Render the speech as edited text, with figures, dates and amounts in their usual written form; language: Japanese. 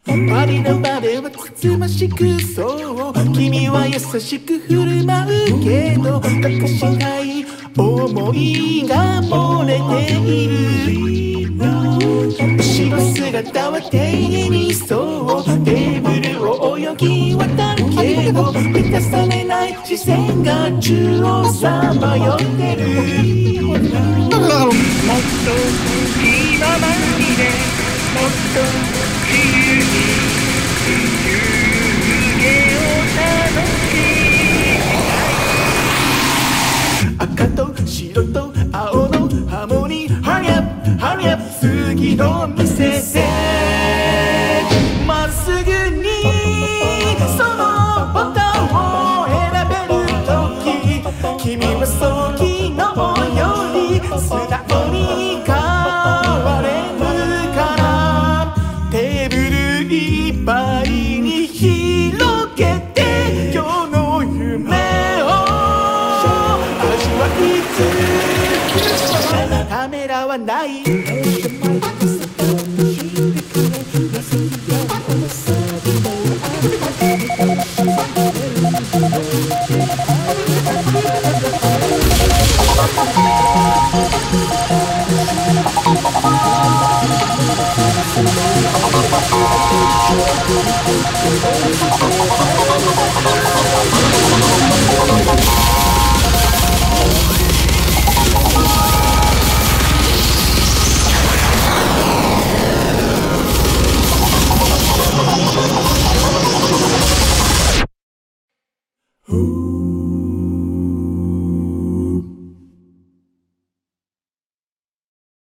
パリの場ではつつましくそう君は優しく振る舞うけど隠したい想いが漏れている後ろ姿は丁寧にそうテーブルを泳ぎ渡るけど満たされない視線が中をさまよってるもっと今までもっと自由に湯気を楽しみたい赤と白と青のハーモニーハリアップハリアップ次の店でまっすぐにそのボタンを選べる時君はそう昨日より素直に変われるからテーブルいっぱいに広げて今日の夢を味わいつつカメラはない